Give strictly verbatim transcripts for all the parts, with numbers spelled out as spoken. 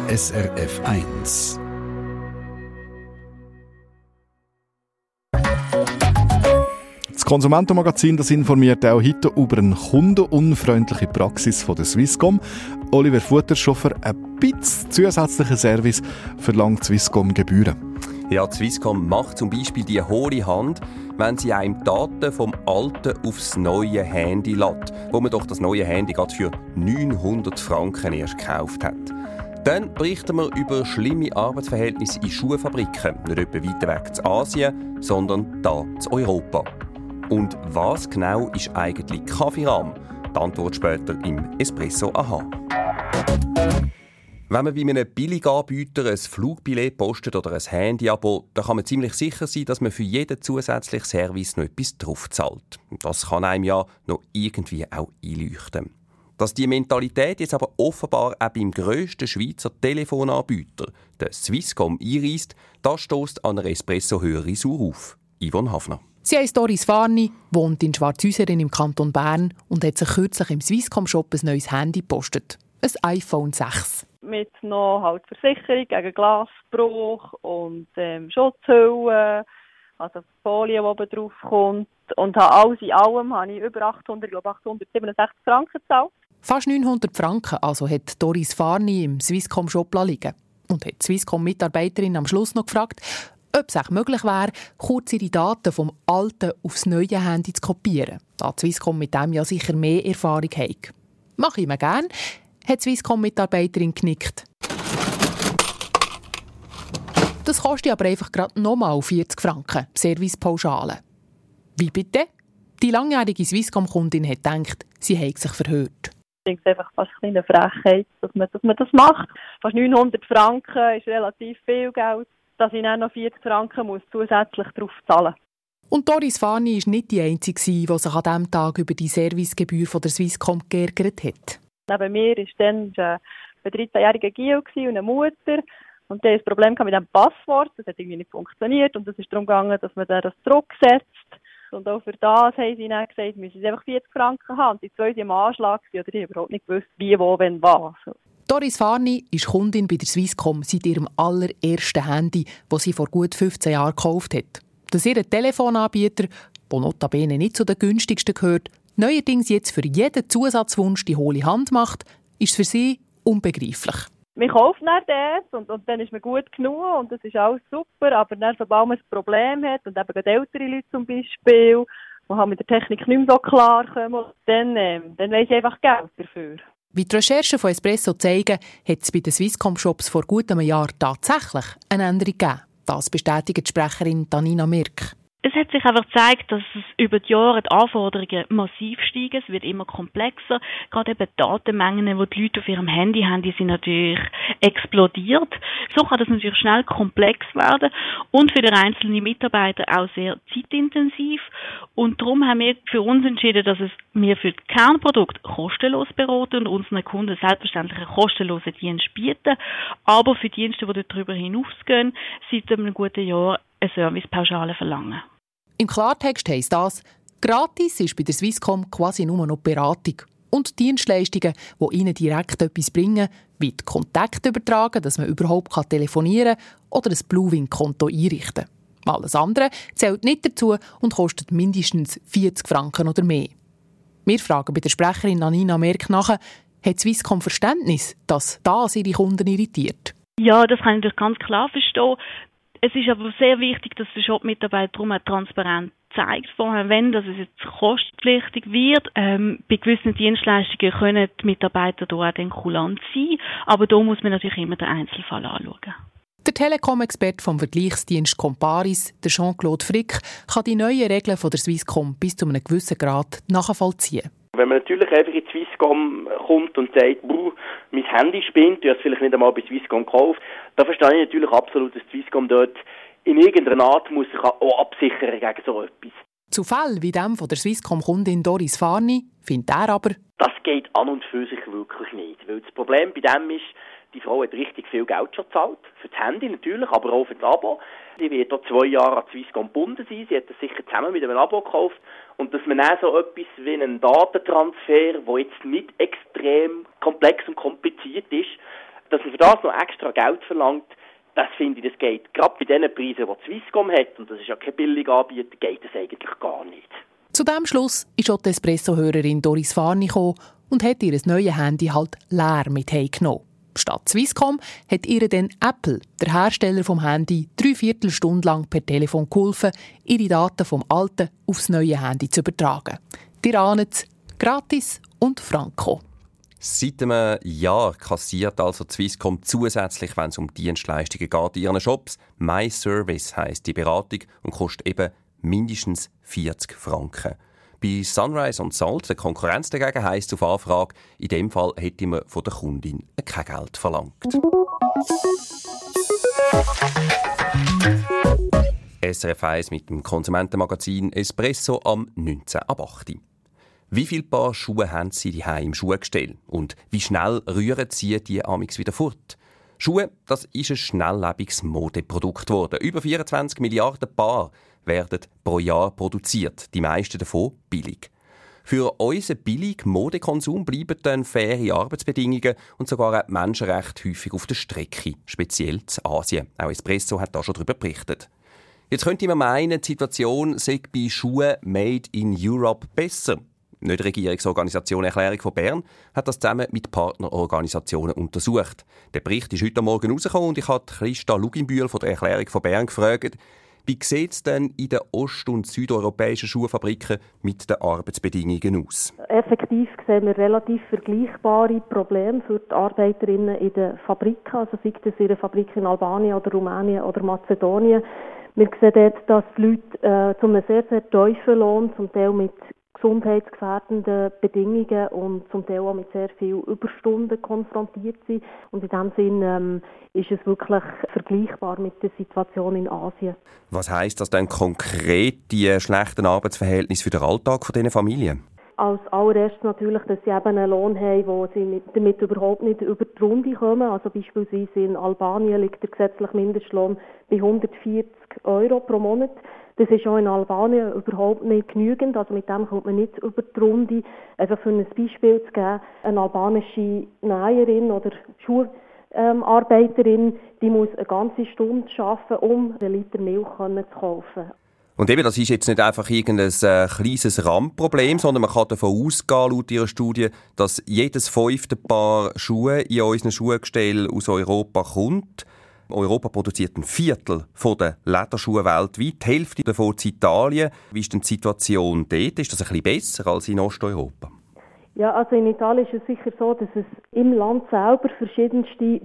S R F eins. Das Konsumentenmagazin das informiert auch heute über eine kundenunfreundliche Praxis von der Swisscom. Oliver Futterschoffer, ein bisschen zusätzlicher Service verlangt Swisscom Gebühren. Ja, die Swisscom macht zum Beispiel die hohle Hand, wenn sie einem Daten vom alten aufs neue Handy lädt, wo man doch das neue Handy gerade für neunhundert Franken erst gekauft hat. Dann berichten wir über schlimme Arbeitsverhältnisse in Schuhfabriken, nicht etwa weiter weg zu Asien, sondern da zu Europa. Und was genau ist eigentlich Kaffeerahm? Die Antwort später im Espresso Aha. Wenn man bei einem Billiganbieter ein Flugbillett postet oder ein Handyabo, dann kann man ziemlich sicher sein, dass man für jeden zusätzlichen Service noch etwas drauf zahlt. Das kann einem ja noch irgendwie auch einleuchten. Dass die Mentalität jetzt aber offenbar auch beim grössten Schweizer Telefonanbieter, der Swisscom, einreisst, das stösst an einer Espresso-Hörerin sauer auf. Yvonne Hafner. Sie heisst Doris Farni, wohnt in Schwarzhäusern im Kanton Bern und hat sich kürzlich im Swisscom-Shop ein neues Handy gepostet. Ein iPhone sechs. Mit noch halt Versicherung gegen Glasbruch und ähm, Schutzhüllen, also Folie, die oben drauf kommt. Und alles in allem habe ich über achthundert, ich glaube achthundertsiebenundsechzig Franken gezahlt. Fast neunhundert Franken also hat Doris Farni im Swisscom-Shop liegen. Und hat die Swisscom-Mitarbeiterin am Schluss noch gefragt, ob es auch möglich wäre, kurz ihre Daten vom alten aufs neue Handy zu kopieren, da die Swisscom mit dem ja sicher mehr Erfahrung hat. Mache ich mir gerne, hat die Swisscom-Mitarbeiterin genickt. Das kostet aber einfach gerade nochmal vierzig Franken, Servicepauschale. Wie bitte? Die langjährige Swisscom-Kundin hat gedacht, sie habe sich verhört. Ich denke, es ist einfach fast eine Frechheit, dass man, dass man das macht. Fast neunhundert Franken ist relativ viel Geld, dass ich dann noch vierzig Franken muss zusätzlich drauf zahlen muss. Und Doris Farni war nicht die Einzige, die sich an diesem Tag über die Servicegebühr von der Swisscom geärgert hat. Neben mir war dann ein dreizehnjähriger Gil und eine Mutter. Und der hatte ein Problem mit dem Passwort. Das hat irgendwie nicht funktioniert. Und es ist darum gegangen, dass man das zurücksetzt. Und auch für das haben sie dann gesagt, müssen sie einfach vierzig Franken haben. Und die zwei waren am Anschlag, oder die haben überhaupt nicht gewusst, wie, wo, wenn, was. Doris Farni ist Kundin bei der Swisscom seit ihrem allerersten Handy, das sie vor gut fünfzehn Jahren gekauft hat. Dass ihr Telefonanbieter, der notabene nicht zu den günstigsten gehört, neuerdings jetzt für jeden Zusatzwunsch die hohle Hand macht, ist für sie unbegreiflich. Man kauft dann das und, und dann ist man gut genug und das ist alles super, aber dann, sobald man ein Problem hat und eben gerade ältere Leute zum Beispiel, die halt mit der Technik nicht mehr so klar kommen, dann, äh, dann weiss ich einfach Geld dafür. Wie die Recherchen von Espresso zeigen, hat es bei den Swisscom-Shops vor gut einem Jahr tatsächlich eine Änderung gegeben. Das bestätigt die Sprecherin Tanina Mirk. Es hat sich einfach gezeigt, dass es über die Jahre die Anforderungen massiv steigen. Es wird immer komplexer. Gerade eben die Datenmengen, die die Leute auf ihrem Handy haben, die sind natürlich explodiert. So kann das natürlich schnell komplex werden und für den einzelnen Mitarbeiter auch sehr zeitintensiv. Und darum haben wir für uns entschieden, dass es wir für das Kernprodukt kostenlos beraten und unseren Kunden selbstverständlich einen kostenlosen Dienst bieten. Aber für Dienste, die darüber hinausgehen, seit einem guten Jahr eine Servicepauschale verlangen. Im Klartext heisst das, gratis ist bei der Swisscom quasi nur noch Beratung. Und Dienstleistungen, die Ihnen direkt etwas bringen, wie die Kontakte übertragen, dass man überhaupt telefonieren kann oder ein Bluewin-Konto einrichten. Alles andere zählt nicht dazu und kostet mindestens vierzig Franken oder mehr. Wir fragen bei der Sprecherin Anina Merck nach, hat Swisscom Verständnis, dass das ihre Kunden irritiert? Ja, das kann ich natürlich ganz klar verstehen. Es ist aber sehr wichtig, dass der Shop-Mitarbeiter darum auch transparent zeigt, vorher, wenn dass es jetzt kostenpflichtig wird. Ähm, bei gewissen Dienstleistungen können die Mitarbeiter da auch dann kulant sein, aber da muss man natürlich immer den Einzelfall anschauen. Der Telekom-Experte vom Vergleichsdienst Comparis, der Jean-Claude Frick, kann die neuen Regeln von der Swisscom bis zu einem gewissen Grad nachvollziehen. Wenn man natürlich einfach in die Swisscom kommt und sagt, buh, mein Handy spinnt, du hast es vielleicht nicht einmal bei Swisscom gekauft, dann verstehe ich natürlich absolut, dass die Swisscom dort in irgendeiner Art muss sich auch absichern gegen so etwas. Zu Fällen wie dem von der Swisscom-Kundin Doris Farni findet er aber, das geht an und für sich wirklich nicht. Weil das Problem bei dem ist, die Frau hat richtig viel Geld schon gezahlt. Für das Handy natürlich, aber auch für das Abo. Sie wird auch zwei Jahre an Swisscom gebunden sein. Sie hat das sicher zusammen mit einem Abo gekauft. Und dass man dann so etwas wie einen Datentransfer, der jetzt nicht extrem komplex und kompliziert ist, dass man für das noch extra Geld verlangt, das finde ich, das geht gerade bei den Preisen, die Swisscom hat, und das ist ja kein billiger Anbieter, geht das eigentlich gar nicht. Zu diesem Schluss ist auch die Espresso-Hörerin Doris Farni gekommen und hat ihr neues Handy halt leer mit heimgenommen. Statt Swisscom hat ihr dann Apple, der Hersteller vom Handy, drei Viertelstunde lang per Telefon geholfen, ihre Daten vom alten aufs neue Handy zu übertragen. Ihr ahnt es, gratis und franco. Seit einem Jahr kassiert also Swisscom zusätzlich, wenn es um Dienstleistungen geht, in ihren Shops. My Service heisst die Beratung und kostet eben mindestens vierzig Franken. Bei Sunrise und Salt, der Konkurrenz dagegen, heisst es auf Anfrage, in dem Fall hätte man von der Kundin kein Geld verlangt. S R F eins mit dem Konsumentenmagazin Espresso am neunzehn ab acht. Wie viele Paar Schuhe haben Sie daheim im Schuhgestell? Und wie schnell rühren Sie die amix wieder fort? Schuhe, das ist ein schnelllebiges Modeprodukt geworden. Über vierundzwanzig Milliarden Paar werden pro Jahr produziert, die meisten davon billig. Für unseren billigen Modekonsum bleiben dann faire Arbeitsbedingungen und sogar auch Menschenrechte häufig auf der Strecke, speziell in Asien. Auch Espresso hat da schon darüber berichtet. Jetzt könnte man meinen, die Situation sei bei Schuhen made in Europe besser. Die Nichtregierungsorganisation Erklärung von Bern hat das zusammen mit Partnerorganisationen untersucht. Der Bericht ist heute Morgen rausgekommen und ich habe Christa Luginbühl von der Erklärung von Bern gefragt, wie sieht es denn in den ost- und südeuropäischen Schuhfabriken mit den Arbeitsbedingungen aus? Effektiv sehen wir relativ vergleichbare Probleme für die Arbeiterinnen in den Fabriken, also sei das in einer Fabrik in Albanien oder Rumänien oder Mazedonien. Wir sehen dort, dass die Leute äh, zu einem sehr, sehr tiefen Lohn, zum Teil mit gesundheitsgefährdenden Bedingungen und zum Teil auch mit sehr vielen Überstunden konfrontiert sind. Und in diesem Sinn ähm, ist es wirklich vergleichbar mit der Situation in Asien. Was heisst das denn konkret, die schlechten Arbeitsverhältnisse für den Alltag dieser Familien? Als allererstes natürlich, dass sie eben einen Lohn haben, wo sie mit, damit überhaupt nicht über die Runde kommen. Also beispielsweise in Albanien liegt der gesetzliche Mindestlohn bei hundertvierzig Euro pro Monat. Das ist auch in Albanien überhaupt nicht genügend. Also mit dem kommt man nicht über die Runde. Also für ein Beispiel zu geben, eine albanische Näherin oder Schuharbeiterin, die muss eine ganze Stunde arbeiten, um einen Liter Milch zu kaufen. Und eben, das ist jetzt nicht einfach irgendein äh, kleines Randproblem, sondern man kann davon ausgehen, laut Ihrer Studie, dass jedes fünfte Paar Schuhe in unseren Schuhgestellen aus Europa kommt. Europa produziert ein Viertel der Lederschuhe weltweit, die Hälfte davon in Italien. Wie ist denn die Situation dort? Ist das ein bisschen besser als in Osteuropa? Ja, also in Italien ist es sicher so, dass es im Land selber verschiedenste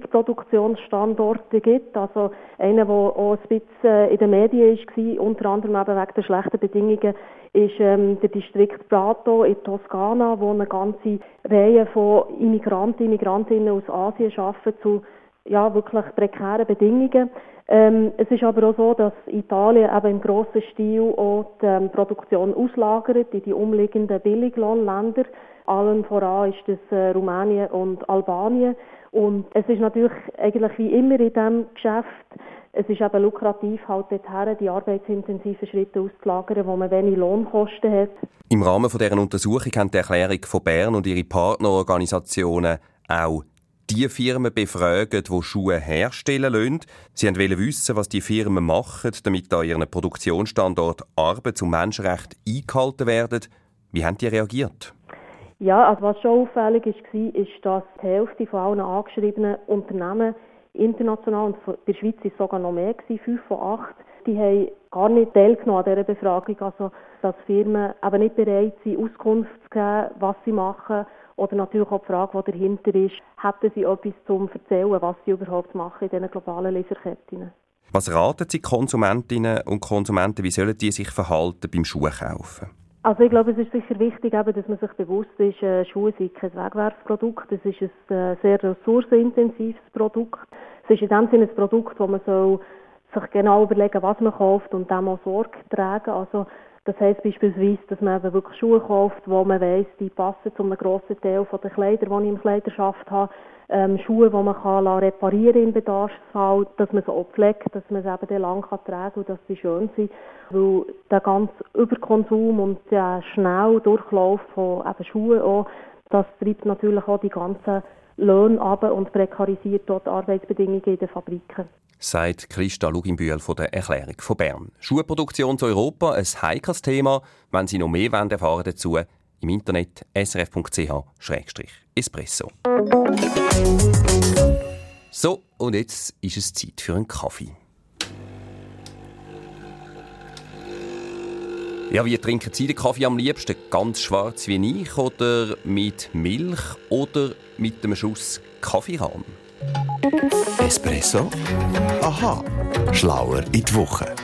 Billigproduktionsstandorte gibt. Also einer, der auch ein bisschen in den Medien war, unter anderem eben wegen der schlechten Bedingungen, ist ähm, der Distrikt Prato in Toskana, wo eine ganze Reihe von Immigranten, Immigrantinnen aus Asien arbeiten zu ja, wirklich prekären Bedingungen. Ähm, es ist aber auch so, dass Italien eben im grossen Stil auch die ähm, Produktion auslagert in die umliegenden Billiglohnländer. Allen voran ist das äh, Rumänien und Albanien. Und es ist natürlich eigentlich wie immer in diesem Geschäft, es ist eben lukrativ, halt dorthin die arbeitsintensiven Schritte auszulagern, wo man wenig Lohnkosten hat. Im Rahmen von dieser Untersuchung haben die Erklärung von Bern und ihre Partnerorganisationen auch die Firmen befragt, die Schuhe herstellen lassen. Sie wollten wissen, was die Firmen machen, damit an ihren Produktionsstandort Arbeits- und Menschenrechte eingehalten werden. Wie haben die reagiert? Ja, also was schon auffällig war, ist, dass die Hälfte von allen angeschriebenen Unternehmen international, und in der Schweiz war es sogar noch mehr, fünf von acht, die haben gar nicht teilgenommen an dieser Befragung. Also, dass Firmen eben nicht bereit sind, Auskunft zu geben, was sie machen. Oder natürlich auch die Frage, die dahinter ist, hätten sie etwas zum Erzählen, was sie überhaupt machen in diesen globalen Lieferketten. Was raten Sie Konsumentinnen und Konsumenten, wie sollen die sich verhalten beim Schuhkaufen? Also ich glaube, es ist sicher wichtig, eben, dass man sich bewusst ist, äh, Schuhe sind kein Wegwerfprodukt. Es ist ein äh, sehr ressourcenintensives Produkt. Es ist in dem Sinne ein Produkt, wo man soll sich genau überlegen, was man kauft und dem auch Sorge tragen. Also das heisst beispielsweise, dass man eben wirklich Schuhe kauft, wo man weiss, die passen zu einem grossen Teil der Kleider, die ich im Kleiderschaft habe. Ähm, Schuhe, die man kann reparieren im Bedarfsfall, dass man sie auch pflegt, dass man sie eben dann lang kann tragen und dass sie schön sind. Weil der ganze Überkonsum und der schnelle Durchlauf von eben Schuhen auch, das treibt natürlich auch die ganzen Löhne runter und prekarisiert dort die Arbeitsbedingungen in den Fabriken. Sagt Christa Luginbühl von der Erklärung von Bern. Schuhproduktion zu Europa, ein heikles Thema. Wenn Sie noch mehr wollen, erfahren dazu im Internet s r f punkt c h slash espresso. So, und jetzt ist es Zeit für einen Kaffee. Ja, wie trinken Sie den Kaffee am liebsten? Ganz schwarz wie ich oder mit Milch oder mit einem Schuss Kaffeerahm? Espresso? Aha, schlauer in die Woche.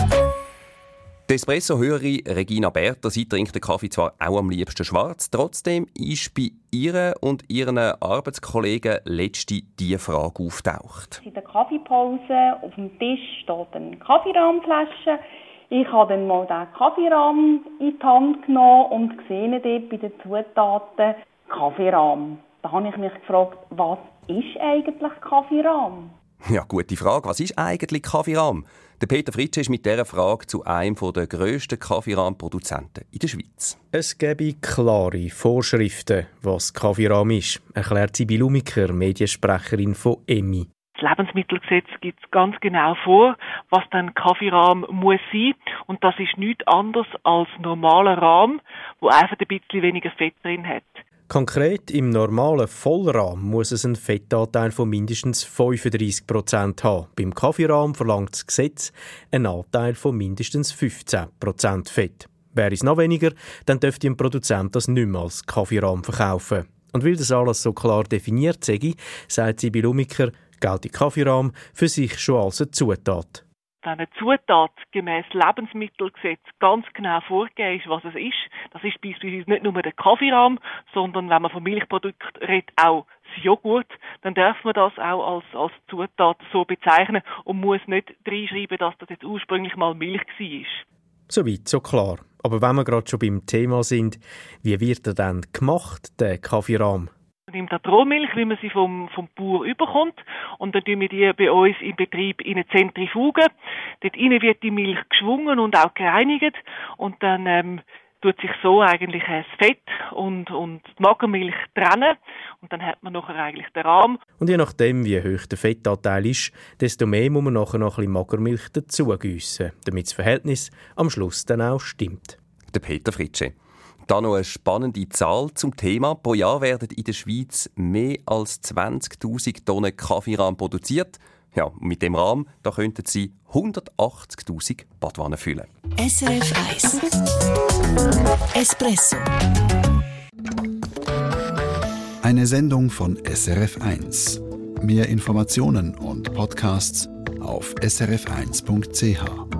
Die Espresso-Hörerin Regina Berter, sie trinkt den Kaffee zwar auch am liebsten schwarz, trotzdem ist bei ihr und ihren Arbeitskollegen letzte die Frage auftaucht. In der Kaffeepause auf dem Tisch steht eine Kaffeerahmflasche. Ich habe dann mal diesen Kaffeerahm in die Hand genommen und gesehen dort bei den Zutaten Kaffeerahm. Da habe ich mich gefragt, was ist eigentlich Kaffeerahm? Ja, gute Frage. Was ist eigentlich Kaffeerahm? Der Peter Fritsche ist mit dieser Frage zu einem der grössten Kaffeerahmproduzenten in der Schweiz. Es gäbe klare Vorschriften, was Kaffeerahm ist, erklärt Sibyl Lumiker, Mediensprecherin von E M I. Das Lebensmittelgesetz gibt es ganz genau vor, was dann Kaffeerahm muss sein. Und das ist nichts anderes als normaler Rahm, wo einfach ein bisschen weniger Fett drin hat. Konkret im normalen Vollrahm muss es einen Fettanteil von mindestens fünfunddreissig Prozent haben. Beim Kaffeerahm verlangt das Gesetz einen Anteil von mindestens fünfzehn Prozent Fett. Wäre es noch weniger, dann dürfte ein Produzent das nicht mehr als Kaffeerahm verkaufen. Und weil das alles so klar definiert sei, sagt Sibyl Lumiker, gilt Kaffeerahm für sich schon als eine Zutat. Wenn eine Zutat gemäss Lebensmittelgesetz ganz genau vorgegeben ist, was es ist, das ist beispielsweise nicht nur der Kaffeerahm, sondern wenn man von Milchprodukten redet, auch das Joghurt, dann darf man das auch als, als Zutat so bezeichnen und muss nicht reinschreiben, dass das jetzt ursprünglich mal Milch war. Soweit, so klar. Aber wenn wir gerade schon beim Thema sind, wie wird er denn gemacht, der Kaffeerahm? Man nimmt die Rohmilch, wie man sie vom, vom Bauer überkommt, und dann tun wir die bei uns im Betrieb in eine Zentrifuge. Dort innen wird die Milch geschwungen und auch gereinigt und dann ähm, tut sich so eigentlich das Fett und, und die Magermilch trennen und dann hat man nachher eigentlich den Rahm. Und je nachdem, wie hoch der Fettanteil ist, desto mehr muss man nachher noch ein bisschen Magermilch dazugiessen, damit das Verhältnis am Schluss dann auch stimmt. Der Peter Fritsche. Da noch eine spannende Zahl zum Thema. Pro Jahr werden in der Schweiz mehr als zwanzigtausend Tonnen Kaffeerahm produziert. Ja, und mit dem Rahm da könnten Sie hundertachtzigtausend Badwannen füllen. S R F eins Espresso. Eine Sendung von S R F eins. Mehr Informationen und Podcasts auf s r f eins punkt c h.